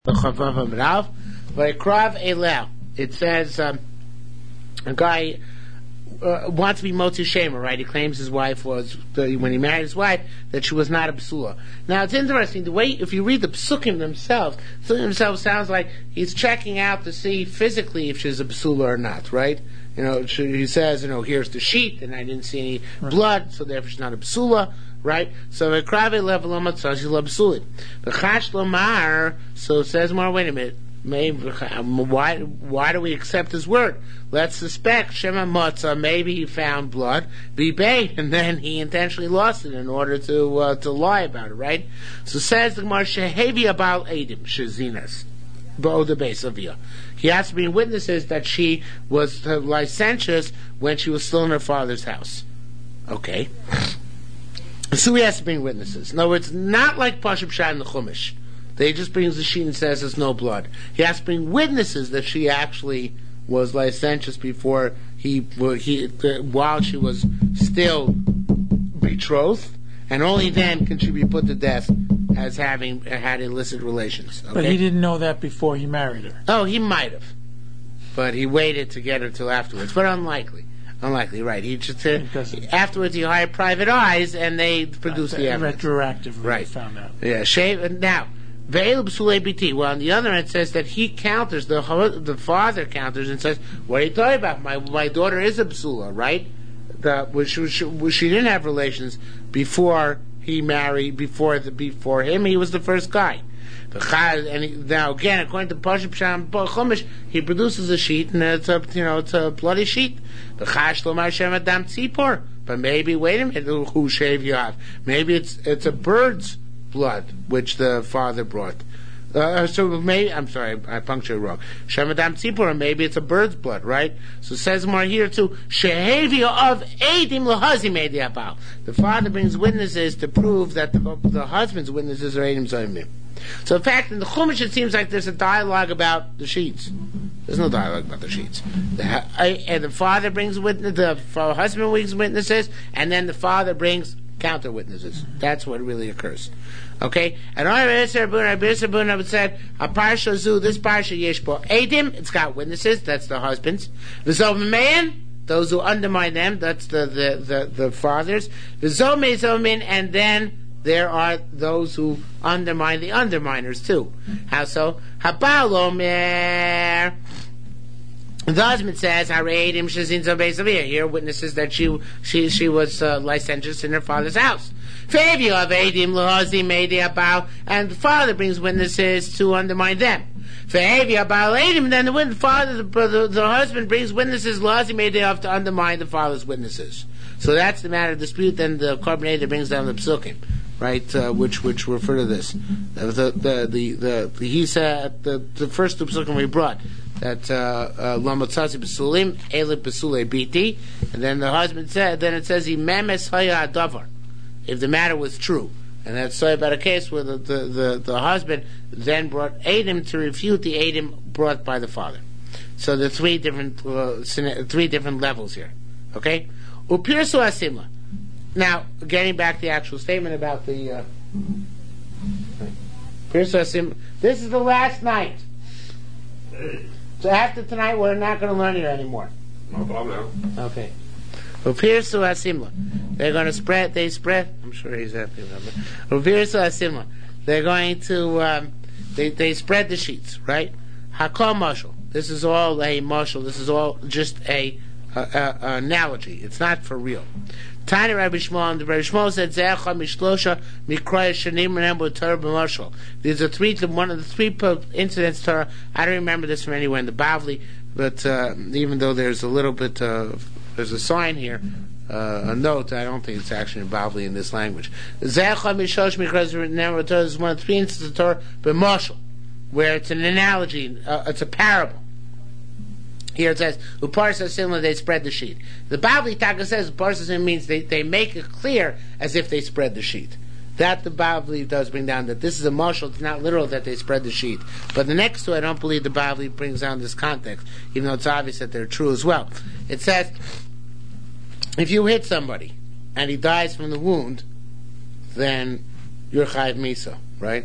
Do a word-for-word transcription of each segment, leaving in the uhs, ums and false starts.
It says um, a guy uh, wants to be Motzi Shemer, right? He claims his wife was, when he married his wife, that she was not a Psula. Now, it's interesting, the way, if you read the Psukim themselves, the Psukim themselves sounds like he's checking out to see physically if she's a Psula or not, right? You know, he says, you know, here's the sheet, and I didn't see any right. blood, so therefore she's not a Psula, right? So, Ekrave level Matzashi Labsuli. The Chash Lomar, so it says more, wait a minute, maybe, why, why do we accept his word? Let's suspect Shema Matzah, maybe he found blood, be bait, and then he intentionally lost it in order to uh, to lie about it, right? So says the Gemara, Shehevi Abal Edim, Shezinas, Bo the base of you. He has to be witnesses that she was licentious when she was still in her father's house. Okay. So he has to bring witnesses. In other words, not like Pashup Shah in the Chumash. They just brings the sheet and says there's no blood. He has to bring witnesses that she actually was licentious before he, he while she was still betrothed, and only then can she be put to death as having had illicit relations. Okay? But he didn't know that before he married her. Oh, he might have, but he waited to get her till afterwards. But unlikely. Unlikely, right? He just uh, afterwards he hired private eyes, and they produced uh, the evidence. Retroactively, right? Found out. Yeah. Shave now. Ve'el b'sulei biti. Well, on the other hand, it says that he counters the the father counters and says, "What are you talking about? My my daughter is a b'sula, right? The which she, she, she didn't have relations before he married. Before the before him, he was the first guy." And he, now again, according to Pashup Sham Chumash, he produces a sheet, and it's a you know it's a bloody sheet. But maybe wait a minute, who shave you off? Maybe it's it's a bird's blood which the father brought. Uh, so maybe I'm sorry, I, I punctured wrong. Shemadam Tzipor, maybe it's a bird's blood, right? So it says more here too. Shehavia of Eidim Lahazi made the Abal. The father brings witnesses to prove that the, the husband's witnesses are Eidim Zayimim. So in fact, in the Chumash it seems like there's a dialogue about the sheets. There's no dialogue about the sheets. The, and the father brings witness, the husband brings witnesses, and then the father brings counter witnesses. That's what really occurs. Okay? And I said, a parsha zu, this parsha yeshbo edim, it's got witnesses, that's the husbands. The zoman, those who undermine them, that's the the the, the fathers. The zome zomin, and then there are those who undermine the underminers too. How so? Habalomer. The husband says, "Hareidim shezin zobezavia." Here, witnesses that she she she was uh, licentious in her father's house. Favio of eidim lahazi made about, and the father brings witnesses to undermine them. Favio about eidim, then the father, the, the, the husband brings witnesses lahazi made to undermine the father's witnesses. So that's the matter of dispute. Then the Korban that brings down the Psukim, right? Uh, which which refer to this. The the the the, the, the he said the the first two Psukim we brought. That lamatzazi besulim elip besulei biti, and then the husband said. Then it says he memes haya adavar, if the matter was true, and that's so about a case where the, the, the, the husband then brought Adam to refute the Adam brought by the father. So the three different uh, three different levels here. Okay, upirsu asimla. Now getting back to the actual statement about the uh, upirsu asimla. This is the last night. So after tonight, we're not going to learn here anymore. No problem. Okay. Upirsu asimla. They're going to spread. They spread. I'm sure he's happy about it. Upirsu asimla. They're going to. Um, they they spread the sheets, right? Hakol mashal. This is all a mashal. This is all just a, a, a, a analogy. It's not for real. Tani Rabbi Shmuel, and the Rabbi Shmuel said, "Zecha mishlosha mikraya shanim remember Torah b'mashal." These are three. One of the three incidents Torah. I don't remember this from anywhere in the Bavli, but uh, even though there's a little bit of there's a sign here, uh, a note. I don't think it's actually in Bavli in this language. Zecha mishlosha mikraya remember Torah is one of the three instances of Torah b'mashal, where it's an analogy. Uh, it's a parable. Here it says, "Uparsa simla," they spread the sheet. The Bavli Taka says Uparsa simla means they, they make it clear as if they spread the sheet. That the Bavli does bring down that this is a mashal. It's not literal that they spread the sheet. But the next two, I don't believe the Bavli brings down this context, even though it's obvious that they're true as well. It says, if you hit somebody and he dies from the wound, then you're chayiv misa, right?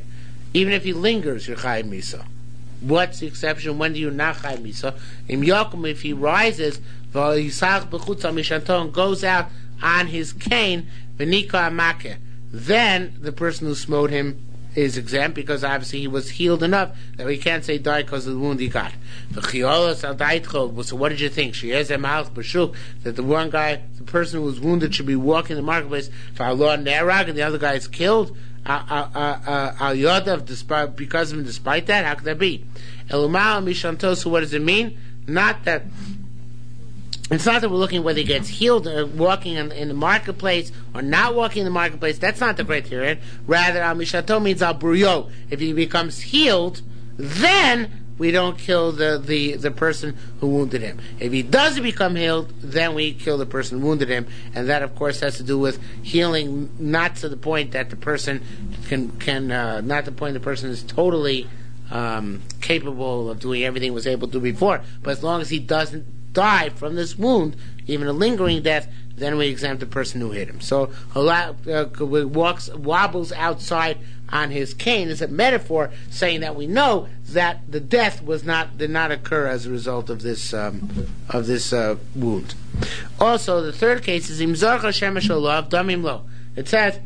Even if he lingers, you're chayiv misa. What's the exception? When do you not chayiv misa? Im yokum, if he rises, v'yisach b'chutza mishanto, and goes out on his cane, v'nika amakeh, then the person who smote him is exempt, because obviously he was healed enough that we can't say die because of the wound he got. So what did you think? That the one guy, the person who was wounded, should be walking in the marketplace for Allah and the other guy is killed? Al Yodav, despite because of him, despite that, how could that be? So what does it mean? Not that It's not that we're looking whether he gets healed or walking in, in the marketplace or not walking in the marketplace. That's not the criterion. Rather, al mishato means al burio. If he becomes healed, then we don't kill the, the, the person who wounded him. If he doesn't become healed, then we kill the person who wounded him. And that, of course, has to do with healing, not to the point that the person can, can uh, not the point the person is totally um, capable of doing everything he was able to do before. But as long as he doesn't die from this wound, even a lingering death, then we exempt the person who hit him. So uh, walks wobbles outside on his cane is a metaphor saying that we know that the death was not did not occur as a result of this um, of this uh, wound. Also, the third case is imzarcha shemesh olav damim lo. It says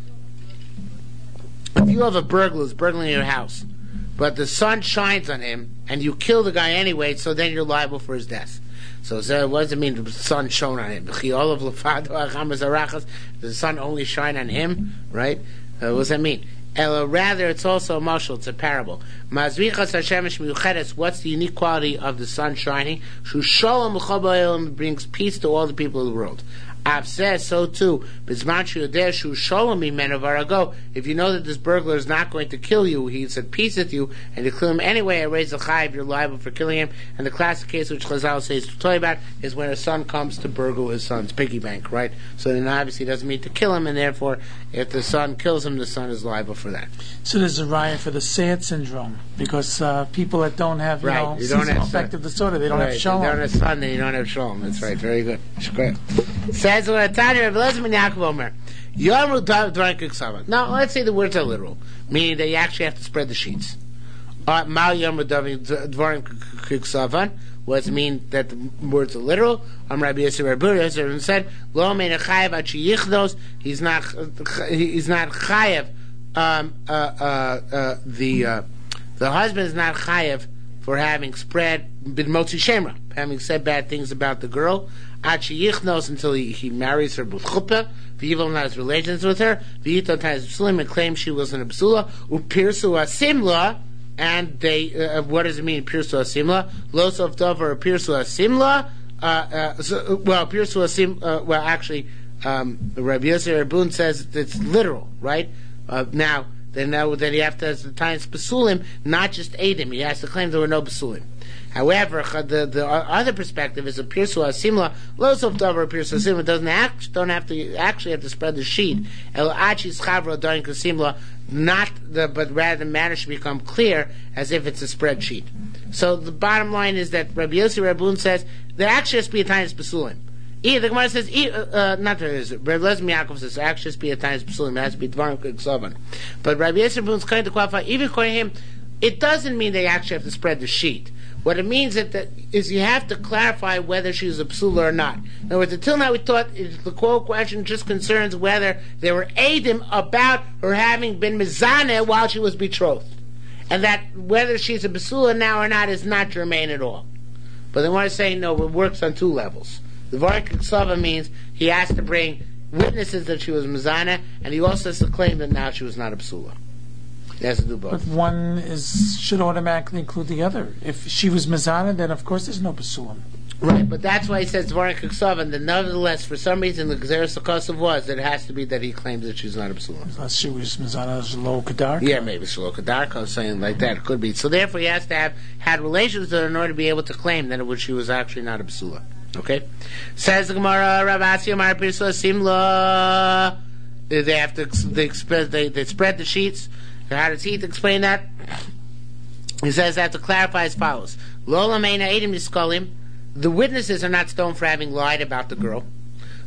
if you have a burglar who's burgling your house, but the sun shines on him and you kill the guy anyway, so then you're liable for his death. So, so what does it mean? The sun shone on him. Does the sun only shine on him? Right? Uh, what does that mean? Ella, rather, it's also a mashal. It's a parable. What's the unique quality of the sun shining? Shalom brings peace to all the people of the world. Av says so too. If you know that this burglar is not going to kill you, he's at peace with you, and you kill him anyway, I raise the chayiv, you're liable for killing him. And the classic case which Chazal says to tell you about is when a son comes to burgle his son's piggy bank, right? So then obviously he doesn't mean to kill him, and therefore if the son kills him, the son is liable for that. So there's a riot for the sad syndrome, because uh, people that don't have, you right. know, you don't have affective disorder, they don't right. have shalom. You don't have son, then you don't have shalom. That's right. Very good. Says what Tanya Rav Elazar ben Yaakov Omer. Yomu dvarim k'ksavan. Now, let's say the words are literal, meaning that you actually have to spread the sheets. Ma yomu dvarim k'ksavan. What does it mean that the words are literal? Am Rabbi Yosef Rabbi Yosef said, "Lo mein chayav at sheyichdos." He's not. He's not chayav. Um, uh, uh, uh, the uh, the husband is not chayav for having spread bin motzi shemra, having said bad things about the girl. At sheyichdos, until he, he marries her b'chuppah, v'yivol has relations with her, v'yitot has b'sulim and claims she was an absula, u'pirsu asimla, and they, uh, what does it mean, pirsu asimla? Los of dover pirsu asimla, uh, uh, so, well, pirsu asim, uh, well, actually, um, Rabbi Yosef Rabun says it's literal, right? Uh, now, then, now, then you have to, as the times basulim, not just Adam, he has to claim there were no basulim. However, the, the other perspective is a pirsu asimla. Los of davar pirsu asimla doesn't act, don't have to actually have to spread the sheet. El achis chavra darin kasimla, not the, but rather the matter should become clear as if it's a spreadsheet. So the bottom line is that Rabbi Yossi Rabun says there actually has to be a tiny basulim. Either the Gemara says, uh, not there is. Rabbi Elazar ben Yaakov says there actually has to be a tiny basulim. It has to be dvarim k'ksavan. But Rabbi Yossi Rabun is kind to qualify. Even according to him, it doesn't mean they actually have to spread the sheet. What it means is that is you have to clarify whether she's a psula or not. In other words, until now we thought the quote question just concerns whether there were edim about her having been mizaneh while she was betrothed, and that whether she's a psula now or not is not germane at all. But they want to say no, it works on two levels. The Dvarim k'ksavan means he has to bring witnesses that she was mizaneh, and he also has to claim that now she was not a psula. He has to do both. But one is should automatically include the other. If she was mizana, then of course there's no pasulim. Right, but that's why he says Dvarim k'ksavan. That nevertheless, for some reason, the Gezeres HaKosav was that it has to be that he claims that she's not a pasulim. Unless she was mizana shelo kedarka. Yeah, maybe shelo kedarka, something like that. It could be. So therefore, he has to have had relations with her in order to be able to claim that it was, she was actually not a pasulah. Okay, says the Gemara, Rav Asi Amar Pirsa Simla. They have to they, they, they spread the sheets. How does he explain that? He says that to clarify as follows: Lola meina edim niskolim. The witnesses are not stoned for having lied about the girl.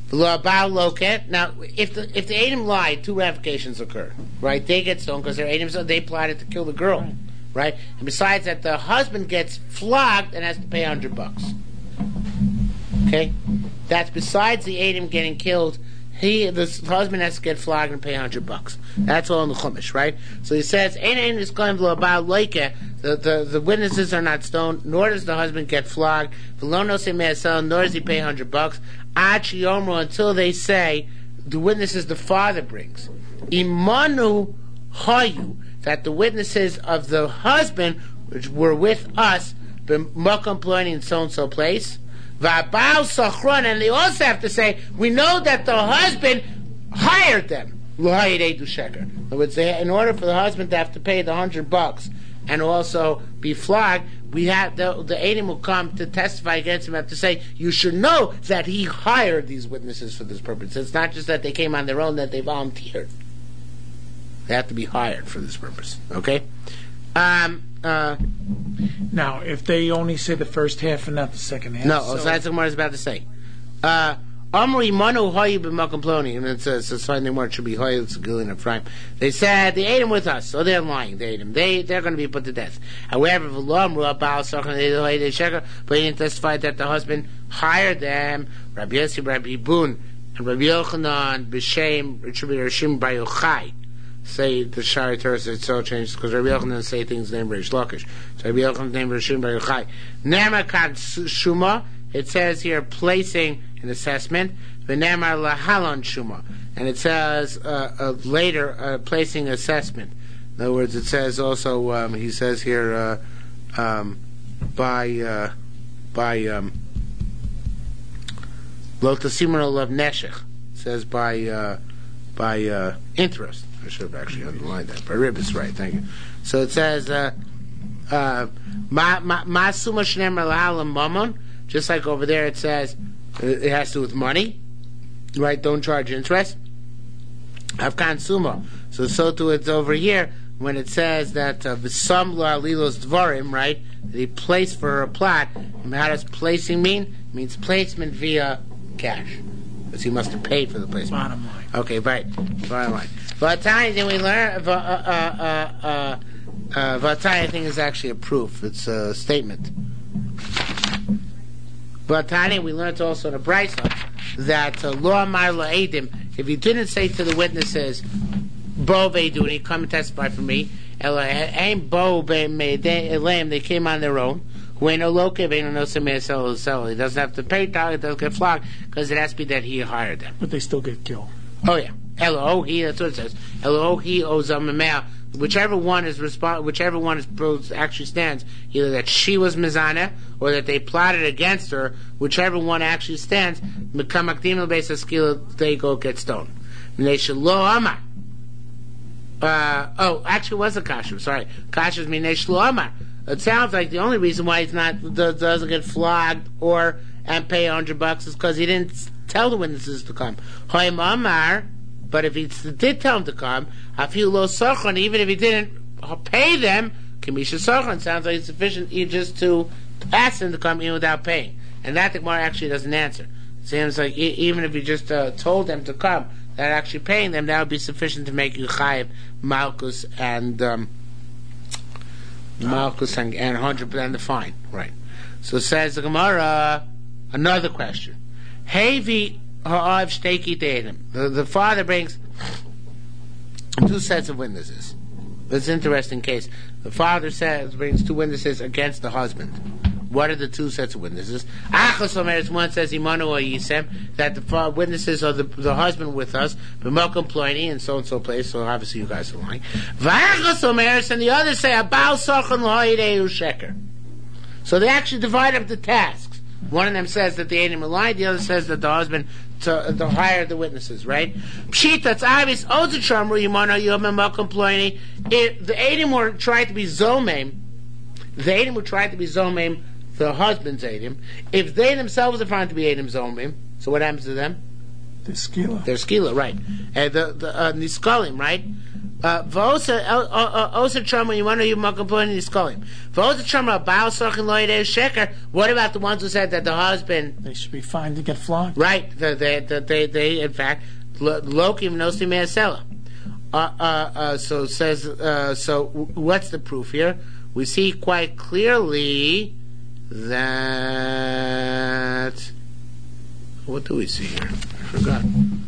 Now, if the if the Edom lied, two ramifications occur, right? They get stoned because they're Edoms, so they plotted to kill the girl, right? And besides that, the husband gets flogged and has to pay a hundred bucks. Okay, that's besides the Edom getting killed. He, the husband, has to get flogged and pay a hundred bucks. That's all in the Chumash, right? So he says, "Ein ein is going to about loike." The the the witnesses are not stoned, nor does the husband get flogged. V'lo nosei me'asel, nor does he pay a hundred bucks. Ad sheyomru, until they say the witnesses the father brings. Imanu hayu, that the witnesses of the husband, which were with us, b'makom ploni in so and so place. V'abal sachron, and they also have to say, we know that the husband hired them. In other words, they, in order for the husband to have to pay the hundred bucks and also be flogged, we have the the Edom will come to testify against him. Have to say, you should know that he hired these witnesses for this purpose. It's not just that they came on their own; that they volunteered. They have to be hired for this purpose. Okay. Um. Uh, now, if they only say the first half and not the second half, no, so so that's what I was about to say. Uh, Amri manu hayu b'makom ploni, and it says it's finding more. It should be hayu. It's a gilin of Ephraim. They said they ate him with us, so they're lying. They ate him. They they're going to be put to death. However, v'lo abal sachan they sheker, but he didn't testify that the husband hired them. Rabbi Yossi, Rabbi Bun, and Rabbi Yochanan b'shem it should be Rishim Bar Yochai. Say the Shari Torah says it's so changed because Rabbi Yochanan say things named Rish Lakish. So Rabbi Yochanan named Rishim Bar Yochai. Nema kad shuma. It says here placing an assessment. V'nemar lahalon shuma, and it says uh, uh, later uh, placing assessment. In other words, it says also um, he says here uh, um, by uh, by um, lo tasimro of neshech. It says by uh, by uh, interest. I should have actually underlined that. But Rib is right. Thank you. So it says, uh, uh, ma ma suma shnemer lahalam mamon. Just like over there, it says it has to do with money, right? Don't charge interest. Afkan suma. So so too it's over here when it says that v'sam lo alilos dvarim, right? That he placed for a plot. And how does placing mean? It means placement via cash, because he must have paid for the placement. Bottom line. Okay, right. Bottom line. Vatai, then we learn. Uh, uh, uh, uh, uh, Vatai, I think, is actually a proof. It's a statement. Vatai, we learned also in a brayso that lo amar la'edim. If you didn't say to the witnesses, "Bo ve'iduni, come and testify for me," Elaim bo ve'elam, they came on their own. He doesn't have to pay. It doesn't get flogged because it has to be that he hired them. But they still get killed. Oh yeah. Elohi, that's what it says. Elohi ozamamea. Whichever one is respond, whichever one is actually stands, either that she was mizana or that they plotted against her. Whichever one actually stands, mekamakdim lebeis haskila, they go get stoned. Minei amar. Uh oh, actually, it was a kasher. Sorry, kasher means minei amar. It sounds like the only reason why he's not doesn't get flogged or and pay a hundred bucks is because he didn't tell the witnesses to come. Hoim amar. But if he did tell him to come, afilu lo sachon, even if he didn't pay them, kamisha sachon, sounds like it's sufficient just to ask them to come in without paying. And that the Gemara actually doesn't answer. It seems like even if you just uh, told them to come, that actually paying them, that would be sufficient to make you chayiv malchus and um, malchus and, and hundred percent the fine, right? So says the Gemara, another question. Hevi. The, the father brings two sets of witnesses. It's an interesting case. The father says brings two witnesses against the husband. What are the two sets of witnesses? One says Imanu or Yisem, that the witnesses are the, the husband with us, but Malcolm Ploini in so and so place. So obviously you guys are lying. And the others say Abal Sachan Lo'ideu Sheker. So they actually divide up the tasks. One of them says that the Edom lied. The other says that the husband to, to hire the witnesses. Right? Pshit, that's obvious. Otachamru Yimano Yom Malcolm Ploini. If the Edom were tried to be Zomem, the Edom would try to be Zomem. The husband's Edom. If they themselves are found to be Edom Zomim, so what happens to them? They're skila. They're skila, right? And the the uh, niskalim, right? V'osa osa trama. You want to you makapun in skolim. V'osa trama baal sorchin lo yedei sheker. What about the ones who said that the husband They should be fined to get flogged. right? That they, that they, they, in fact, lokim nosi me'asela. Uh, uh, uh, so says. Uh, so what's the proof here? We see quite clearly that. What do we see here? I forgot.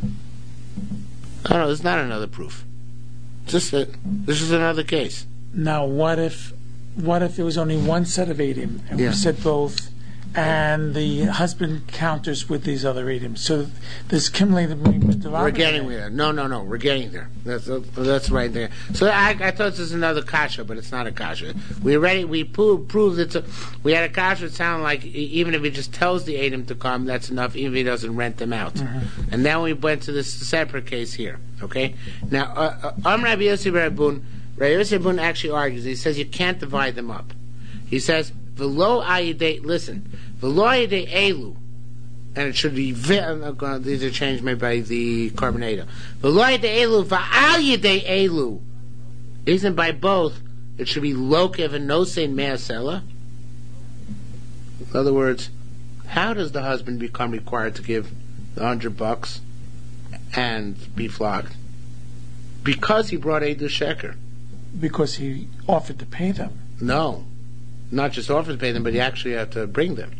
Oh no, there's not another proof. Just that this is another case. Now, what if, what if there was only one set of eidim, and Yeah. we said both, and the husband counters with these other eidim? So there's kimli the We're getting there. No, no, no. We're getting there. That's uh, that's right there. So I, I thought this was another kasha, but it's not a kasha. We already we proved, proved it's a, we had a kasha. It sounded like even if he just tells the eidim to come, that's enough. Even if he doesn't rent them out. Mm-hmm. And then we went to this separate case here. Okay. Now, uh, uh, Am Rabbi Yossi Rabun, Rabbi Yossi Rabun actually argues. He says you can't divide them up. He says v'lo ayidei. Listen, v'lo ayidei elu. And it should be, uh, these are changed made by the carbonator. V'lo yedei elu v'al yedei elu. Isn't by both, it should be lokev and nosein me'asela. In other words, how does the husband become required to give the hundred bucks and be flogged? Because he brought Eidu Sheker. Because he offered to pay them. No. Not just offered to pay them, but he actually had to bring them.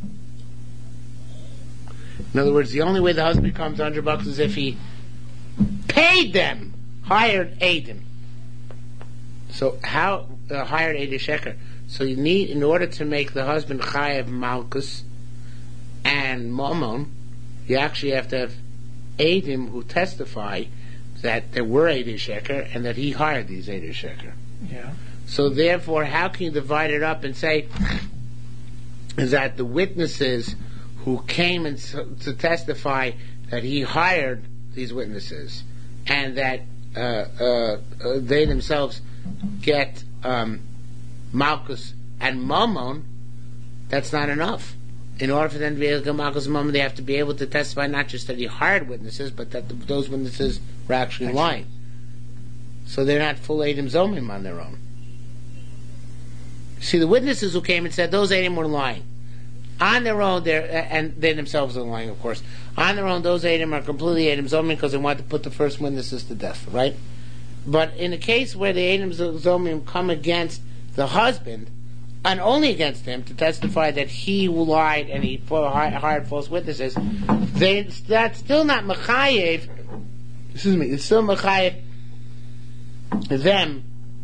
In other words, the only way the husband becomes one hundred bucks is if he paid them, hired Eidim. So how uh, hired Eidu Sheker? So you need, in order to make the husband chayav malchus and mamon, you actually have to have Eidim who testify that there were Eidu Sheker and that he hired these Eidu Sheker. Yeah. So therefore, how can you divide it up and say is that the witnesses who came and to testify that he hired these witnesses and that uh, uh, uh, they themselves get um, Malchus and Mammon, that's not enough. In order for them to be able to get Malchus and Mammon, they have to be able to testify not just that he hired witnesses, but that the, those witnesses were actually lying. So they're not full Eidim Zomim on their own. See, the witnesses who came and said those Eidim were lying. On their own, they're, and they themselves are lying, of course. On their own, those Eidim are completely Eidim Zomim because they want to put the first witnesses to death, right? But in a case where the Eidim Zomim come against the husband, and only against him, to testify that he lied and he hired false witnesses, they, that's still not Mechayev, excuse me, it's still Mechayev them.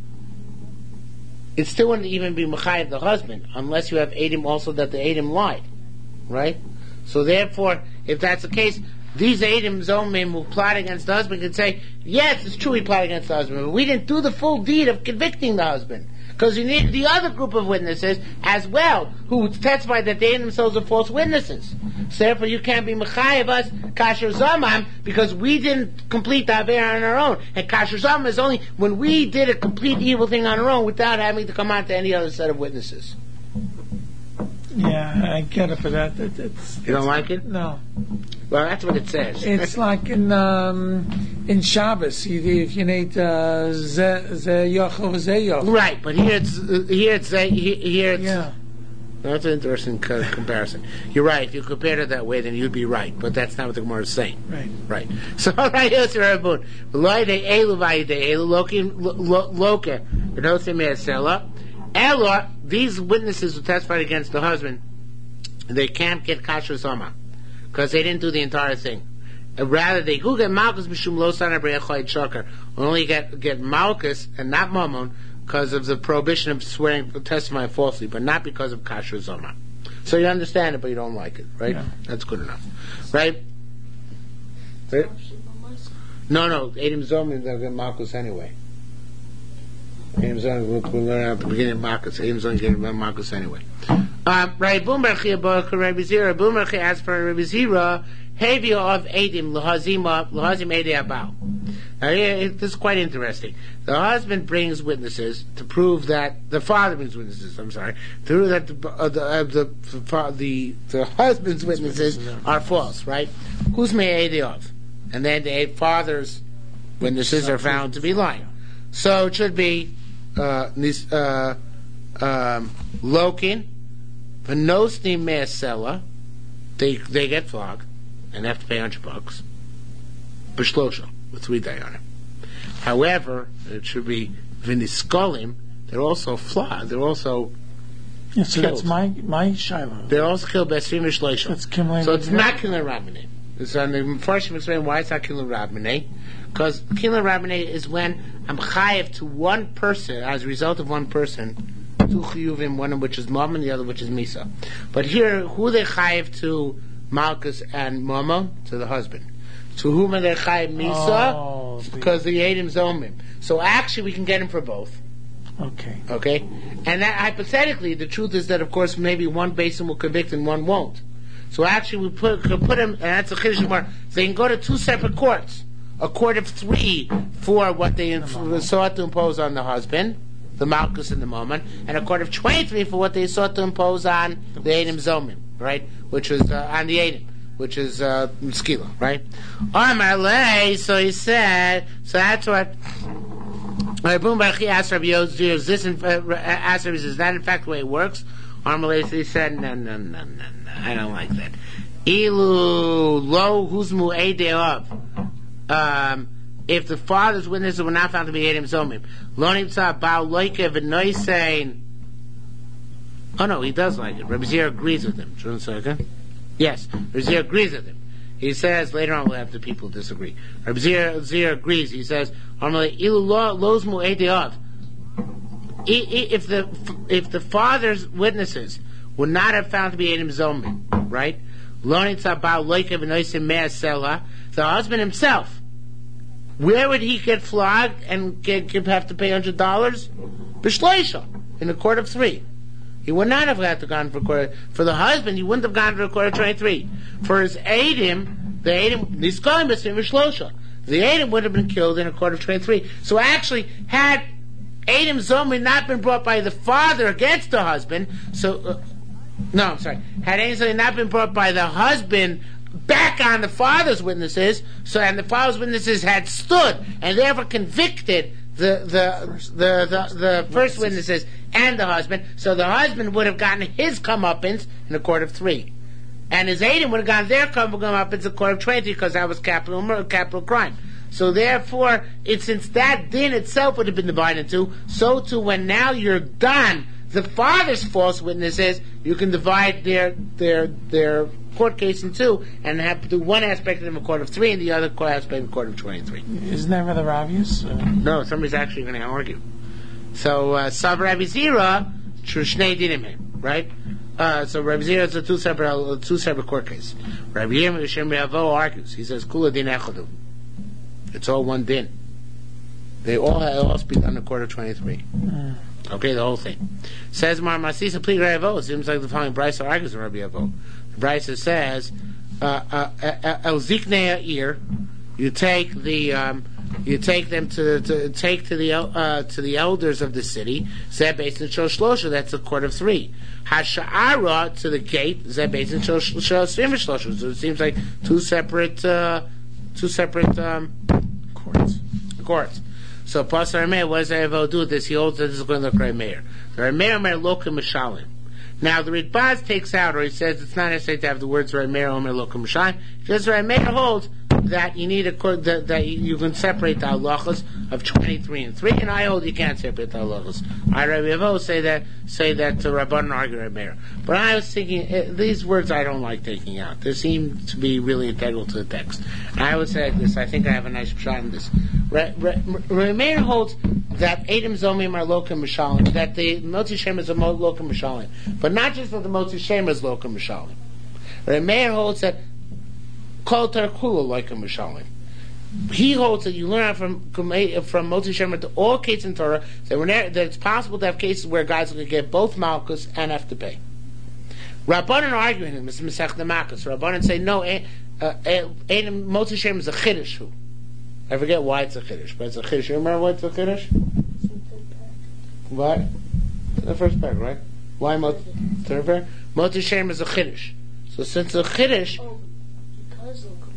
It still wouldn't even be Mechayev the husband, unless you have Eidim also that the Eidim lied. Right? So therefore, if that's the case, these Eidim Zomim who plot against the husband can say, yes, it's true he plotted against the husband, but we didn't do the full deed of convicting the husband. Because you need the other group of witnesses as well, who testify that they themselves are false witnesses. So therefore you can't be Mechayev us, Kasher Zamam, because we didn't complete the Avera on our own. And Kasher Zamam is only when we did a complete evil thing on our own without having to come on to any other set of witnesses. Yeah, I get it, but that, it, it's... You don't like it? No. Well, that's what it says. It's like in um, in Shabbos, you, if you need uh, ze ze yochel ze yochel. Right, but here it's uh, here it's uh, here it's. Yeah. That's an interesting co- comparison. You're right. If you compared it that way, then you'd be right. But that's not what the Gemara is saying. Right. Right. So, all right, here's your Rabun. V'lo yedei elu v'yedei elu lokim loke v'nosei me'asela. Ela, these witnesses who testified against the husband, they can't get kasher zoma because they didn't do the entire thing. Uh, rather, they go get malchus mishum lo sana b'yachayit shakar. Only get get malchus and not mammon because of the prohibition of swearing testifying falsely, but not because of kasher zoma. So you understand it, but you don't like it, right? Yeah. That's good enough, right? right? No, no, Eidim Zomim they'll get malchus anyway. Eidim Zomim we'll, we'll learn at the beginning of malchus. Eidim Zomim get malchus anyway. Um, right, Boom Berchi Abba Rabbi Zira. Boom Berchi asked for Rabbi Zira. Heavy of Eidim Lahazima Lahazim Eidei Abal. Now here, this is quite interesting. The husband brings witnesses to prove that the father brings witnesses. I'm sorry, to prove that the uh, the, uh, the, the the husband's witnesses are false. Right? Who's Me'edei of? And then the father's witnesses are found to be lying. So it should be uh, nis, uh, um, Lokin, Venosni Me'asela, they they get flogged and have to pay hundred bucks. B'shlosha, with three dayanim. However, it should be Viniskolim. They're also flogged. They're also yeah, so killed. That's my my shiloh. They're also killed by Srim Shloisha. That's Kimlin. So it's not Kilin Rabbaneh. So the Mepharshim explain why it's not Kilin Rabbaneh. Because Kilin Rabbaneh is when I'm chayiv to one person, as a result of one person, two chiyuvim, one of which is Mom and the other which is Misa. But here, who are they chayiv to Malchus and Mama? To the husband. To whom are they chayiv Misa? Oh, because the Eidim Zomim. So actually we can get him for both. Okay. Okay? And that hypothetically, the truth is that, of course, maybe one basin will convict and one won't. So actually, we put could put him, and that's a chiddush more. They can go to two separate courts. A court of three for what they inf- sought to impose on the husband, the Malchus in the moment, and a court of twenty-three for what they sought to impose on the Eidim Zomim, right? Which is uh, on the Eidim, which is uh, Skila, right? Amar, so he said, so that's what. Boom Barchi asked Rabbi Yosef, is this in, uh, asked Rabbi, is that in fact the way it works? Armalei, he said, no, no, no, no, no, I don't like that. Ilu lo huzmu edeav. Um, if the father's witnesses were not found to be Eidim Zomim, lo nimtza ba'al loike v'noisein. Oh no, he does like it. Rabbi Zir agrees with him. Just a second. Yes, Rabbi Zir agrees with him. He says, later on we'll have the people disagree. Rabbi Zir, Zir agrees. He says, if the if the father's witnesses would not have found to be Eidim Zomim, right? The husband himself, where would he get flogged and get, have to pay one hundred dollars? B'shleisha, in a court of three. He would not have had to gone for a court. For the husband, he wouldn't have gone for a court of twenty-three. For his Eidim, the Eidim, these guys in Mishlosha, the Eidim would have been killed in a court of twenty-three. So actually, had Eidim Zomim not been brought by the father against the husband, so, uh, no, I'm sorry, had Eidim Zomim not been brought by the husband back on the father's witnesses, so, and the father's witnesses had stood, and therefore convicted the, the, the, the, the first witnesses and the husband, so the husband would have gotten his comeuppance in a court of three. And his Eidim would have gotten their comeuppance in a court of twenty, because that was capital murder, capital crime. So therefore, it, since that din itself would have been divided into, so too when now you're done, the father's false witnesses, you can divide their their their court case in two, and have to do one aspect of them a court of three, and the other court aspect a court of twenty-three. Isn't that rather obvious? Uh, no, somebody's actually going to argue. So, uh, Sav Rabbi Zira, Shnei Dinim, right? Uh, so Rabbi Zira is a two separate, uh, two separate court case. Rabbi Yirmiyah Shem Re'avo argues. He says, Kula din echadu. It's all one din. They all have, all speak on the court of twenty-three. Mm. Okay, the whole thing. Says Mar Masisa Pli Re'avo. It seems like the following Brisa argues with Rabbi Yavo. The Brisa says, uh, uh, El Ziknei Ir, you take the, um, you take them to, to take to the uh, to the elders of the city. Zeh based in Shlosha. That's a court of three. Hasha'ara to the gate. Zeh based in Shlosha. So it seems like two separate, uh, two separate um, courts. Courts. So Pastor Meir, what does Evo do with this? He holds that this is going to look like Meir. The Meir Meir Lokim Mishalim. Now the Ritbaz takes out, or he says it's not necessary to have the words Meir Omer Lokim Mishalim. Because Meir holds that you need a that, that you can separate the halachas of twenty-three and three, and I hold you can't separate the halachas. I Rabbi Avo say that say that to Rabban argue Rabbi Meir. But I was thinking uh, these words I don't like taking out. They seem to be really integral to the text. And I would say this. I think I have a nice shot in this. Rabbi Meir holds that Eidim Zomim are lokim mishalim, that the Motzi Shem is a lokim mishalim, but not just that the Motzi Shem is lokim mishalim. Rabbi Meir holds that Kol Tarkula like a Mishalim. He holds that you learn out from from Motzi Shem to all cases in Torah that, there, that it's possible to have cases where guys can get both Malchus and have to pay. Rabbanan arguing in this Masech the Malchus. Rabbanan say no, uh, uh, Motzi Shem is a Chiddush. Who? I forget why it's a Chiddush, but it's a Chiddush. You remember why it's a Chiddush? What? The first pack, right? Why Motzi? Third pack? Motzi Shem is a Chiddush. So since a Chiddush.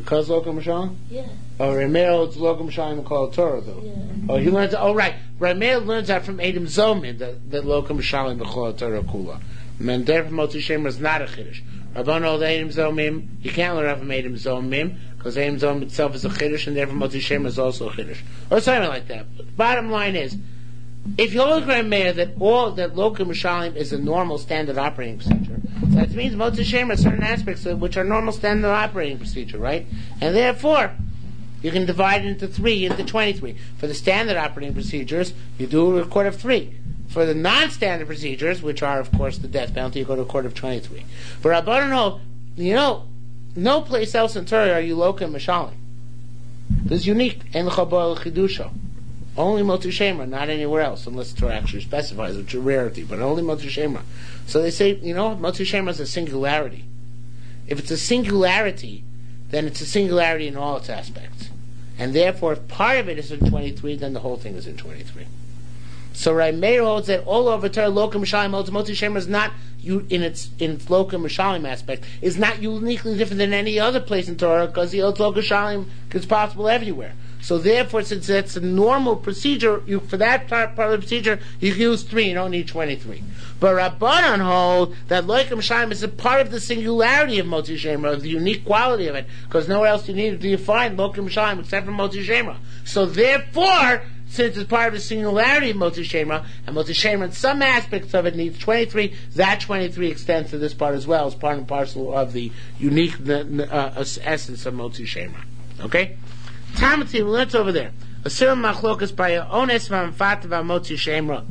Because Loka Mishalim? Yeah. Oh, Rameir holds Loka Mishalim and called Torah, though. Yeah. Oh, he learns, oh, right. Rameir learns that from Adam Zomin, that, that Loka Mishalim and called Torah Kula. And therefore, Motzi Shemer is not a Chiddush. Rabban holds Adam Zomim, you can't learn that from Adam Zomim, because Adam Zomim itself is a Chiddush, and therefore Motzi Shemer is also a Chiddush. Or something like that. But bottom line is, if you look at Rameir that all, that Loka Mishalim is a normal standard operating procedure, that means Motzi Shemer certain aspects of which are normal standard operating procedure, right? And therefore, you can divide it into three, into twenty-three. For the standard operating procedures, you do a court of three. For the non-standard procedures, which are, of course, the death penalty, you go to a court of twenty-three. For Rabbanan, you know, no place else in Torah are you Loka Mishalim. This is unique. En l'chabal chidusha. Only Motzi Shemer, not anywhere else, unless Torah actually specifies, which is a rarity, but only Motzi Shemer. So they say, you know, Motzi Shemer is a singularity. If it's a singularity, then it's a singularity in all its aspects. And therefore, if part of it is in twenty-three, then the whole thing is in twenty-three. So Rameir holds that all over Torah, Loka Mishalim holds Motzi Shemer is not, you, in its in its Loka Mishalim aspect, is not uniquely different than any other place in Torah, because the holds Loka Mishalim is possible everywhere. So therefore, since it's a normal procedure, you, for that part, part of the procedure, you can use three, you don't need twenty-three. But Rabbanan hold that Loka Mishalim is a part of the singularity of Motzi Shemer, of the unique quality of it, because nowhere else you need to find Loka Mishalim except for Motzi Shemer. So therefore, since it's part of the singularity of Motzi Shemer, and Motzi Shemer in some aspects of it needs twenty-three, that twenty-three extends to this part as well, as part and parcel of the unique uh, essence of Motzi Shemer. Okay? Tamati, we learned over there. Asir machlokas by ones v'amfata v'motzi Shemer.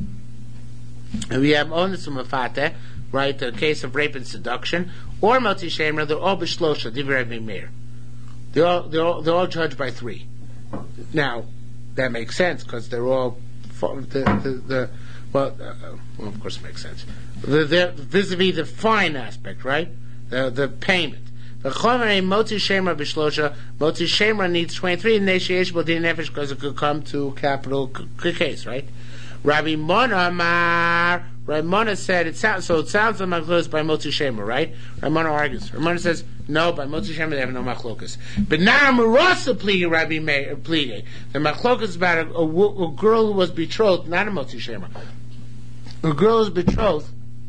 And we have ones v'amfata, right, the case of rape and seduction, or Motzi Shemer, they're all b'shlosha, divrei Meir. They're all, they're all, they're all judged by three. Now, that makes sense, because they're all, the, the, the well, uh, well, of course it makes sense. The, the, vis-a-vis the fine aspect, right? The, the payment. The Chomere Motzi Shemer b'shlosha, Motzi Shemer needs twenty-three, and Nesheyesh B'din Nefesh, because it could come to capital c- case, right? Rabbi Mona Amar, Rabbi Mona said, it sounds, so it sounds like machlokas by Motzi Shemer, right? Rabbi Mona argues. Rabbi Mona says, no, by Motzi Shemer they have no machlokas. But now Marasa pleading, Rabbi Meir, pleading. The machlokas is about a, a, a girl who was betrothed, not a Motzi Shemer. A girl who was betrothed,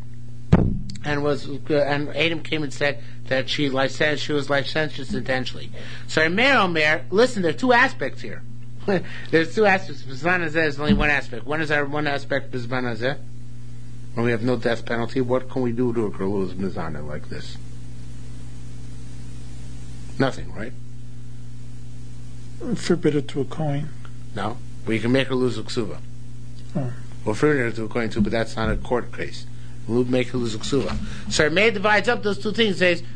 and was uh, and Adam came and said that she licen- she was licentious intentionally. So Meir Omer, listen, there are two aspects here. There's two aspects. Bizman Hazeh is only one aspect. One is our one aspect, Bizman Hazeh, when we have no death penalty. What can we do to a girl who is Mizana like this? Nothing, right? Forbid it to a coin. No. But you can make her lose a ksuva. Oh. Well, forbid her to a coin too, but that's not a court case. We'll make her lose a ksuva. So Meir divides up those two things. He says,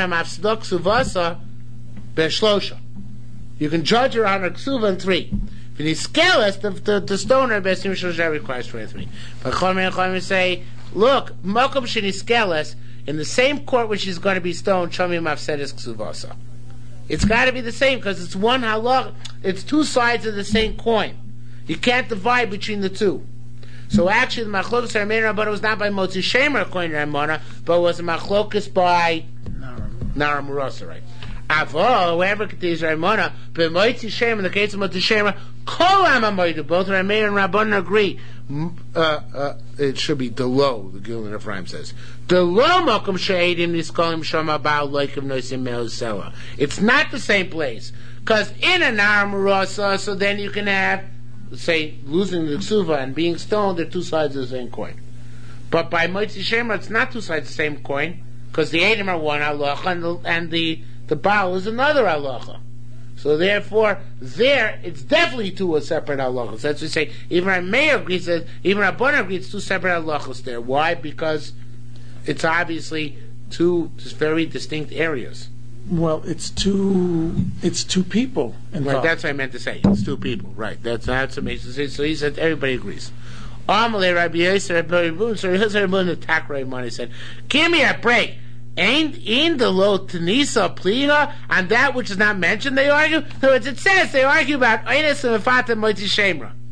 you can judge her on a ksuva in three. If you need scaleless, the, the, the stoner Besim Shosha requires twenty-three. But Chomer and Chomer say, look, Malcolm Shini scaleless, in the same court which is going to be stoned, Shomi Mafsed is ksuvasa. It's got to be the same, because it's one halach, it's two sides of the same coin. You can't divide between the two. So actually, the machlokas Rameir Rabbanan was not by Motzi Shemer according to Ramona, but was a machlokas by Nara Murasa, right? Avo, whoever continues Ramona, but Motzi Shemer, in the case of Motzi Shemer, Kol Amamoidu, both Rameir and Rabbanan agree. Uh, uh, it should be Delo, the Gilin of Rhyme says. Delo Mokum She'edim Niskolim Shama Ba'al Loikim Noisim Me'osela. It's not the same place. Because in an Nara Murasa, so then you can have, say, losing the ksuva and being stoned, they're two sides of the same coin. But by Motzi Shemer, it's not two sides of the same coin, because the Edom are one halacha, and the, and the, the Baal is another halacha. So therefore, there, it's definitely two separate halachas. That's what we say, even Rameir agrees, that, even Rabbanan agrees, it's two separate halachas there. Why? Because it's obviously two very distinct areas. Well, it's two. It's two people involved. Right, that's what I meant to say. It's two people. Right. That's that's amazing. So he said everybody agrees. Amalei Rabbi Yosef Rabbi Yibun. So Yosef Rabbi Yibun attacked Rabbi Mani. He said, "Give me a break. Ain't in the lo tenisa plina on that which is not mentioned." They argue. In other words, it says they argue about Einis and Mefata Motzi Shemer.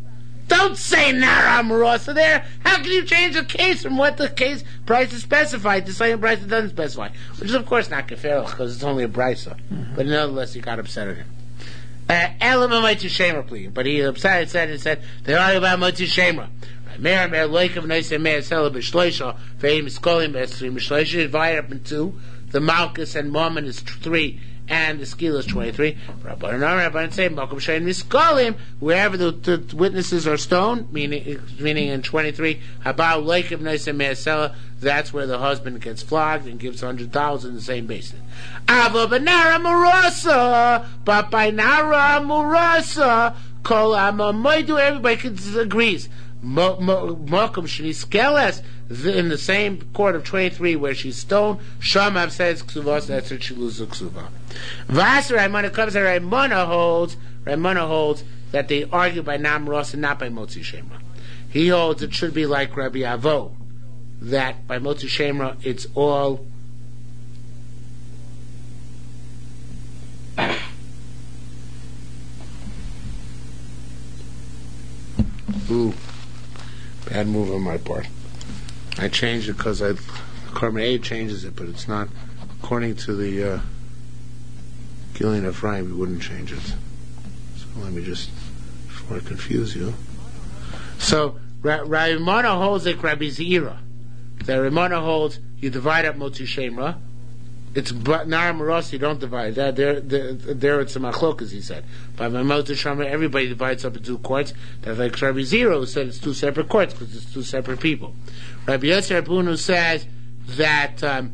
Don't say Nara Marasa there. How can you change a case from what the case price is specified to something price that doesn't specify? Which is, of course, not Keferach, because it's only a brisa. Mm-hmm. But nonetheless, he got upset at him. Elam Moitzi Shemra, please. But he upset and said, and said, they are about Moitzi Shemra. Meir Meir Loikav Noisei Meir Sela B'Shloisha, Ve'im Skolim B'Esrim B'Shloisha, divided up in two. The Malchus and Mammon is three, and the Skil is twenty-three. Rabbanan Rabbanan say Malkum Shein Miskolim, wherever the, the witnesses are stoned, meaning meaning in twenty-three, Habau Loikav Noisei Meir Sela, that's where the husband gets flogged and gives hundred dollars in the same basin. Ava Benara Murasa, but by Nara Murasa, Kol Amamoidu, everybody agrees. Mokum Shniskeles, in the same court of twenty-three where she's stoned, Shamav says Ksuvos, that's what she loses Ksuva. Vaser Raimona comes and Raimona holds, Raimona holds that they argue by Namros and not by Motzi Shemra. He holds it should be like Rabbi Avo, that by Motzi Shemra it's all ooh. Bad move on my part. I changed it because I, Carmen A changes it, but it's not according to the uh, Gillian Ephraim. We wouldn't change it. So let me just, before I confuse you. So Rabbi Ramona holds like Rabbi Zira. That Ramona holds you divide up Motzi Shemra. It's Nara Maros, you don't divide. There, there, there, there it's a machlokas, he said. By my Motzi Shemra, everybody divides up into two courts. That's like Rabbi Zero said it's two separate courts because it's two separate people. Rabbi Yosef Rabbeinu says that um,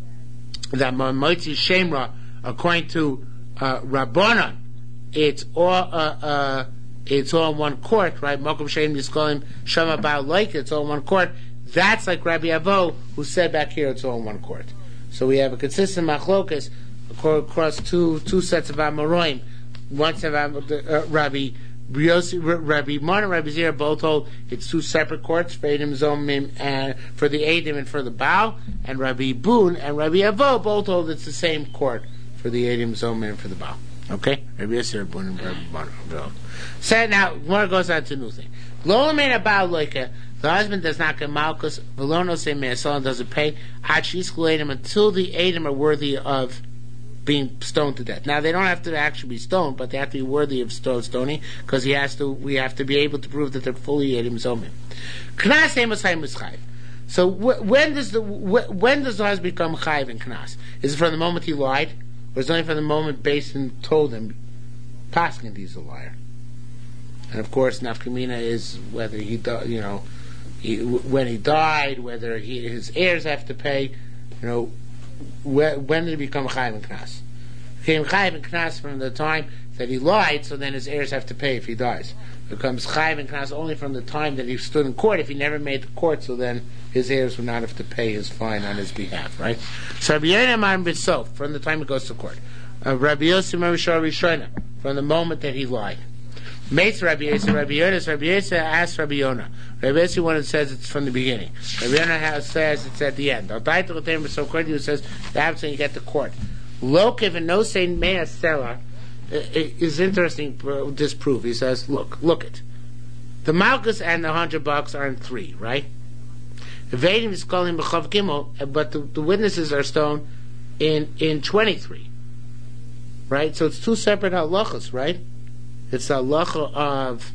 that Motzi Shemra, according to uh, Rabbanan, it's all uh, uh, it's all in one court, right? Mokum Shem Yiskolim Shema Baal Like, it's all in one court. That's like Rabbi Avo, who said back here it's all in one court. So we have a consistent machlokas across two two sets of Amoraim. One set of uh, Rabbi Yossi, Rabbi Mon and Rabbi Zira both hold it's two separate courts for Eidim Zomim and for the Eidim and for the Baal, and Rabbi Boon and Rabbi Avo both hold it's the same court for the Eidim Zomim and for the Baal. Okay, Rabbi Yossi, Rabbi Boon, and Rabbi Mon. So now, one goes on to a new thing. Lo Lamein Baal Loika. The husband does not get malchus, Velono say Me'asalan doesn't pay, Hachishkuladim until the Adam are worthy of being stoned to death. Now they don't have to actually be stoned, but they have to be worthy of stone stoning, because he has to. We have to be able to prove that they're fully Adam Zomim. Knas Emasai Muschayv. So wh- when does the wh- when does the husband become Chayv in Knas? Is it from the moment he lied, or is it only from the moment Basin told him, Paskin he's a liar? And of course, Nafkamina is whether he, do, you know. He, when he died, whether he, his heirs have to pay, you know, wh- when did he become Chayiv and Knas? He became Chayiv and Knas from the time that he lied, so then his heirs have to pay if he dies. He becomes Chayiv and Knas only from the time that he stood in court. If he never made the court, so then his heirs would not have to pay his fine on his behalf, right? So Rabbi Yochanan B'Sof, from the time he goes to court. Uh, Rabbi Yossi Marishah Rishona, from the moment that he lied. Mates Rabbi Yossi, Rabbi Yonas, Rabbi Yossi asks Rabbi Yonah. Rabbi Yossi one says it's from the beginning. Rabbi Yonah says it's at the end. So according to you, it says the happens when you get to court. Lokiv and no saying Mea Sela is interesting. This proof. He says, look, look it. The Malchus and the hundred bucks are in three, right? The Vedim is calling B'chav Gimel, but the, the witnesses are stoned in in twenty-three, right? So it's two separate halachas, right? It's a halacha of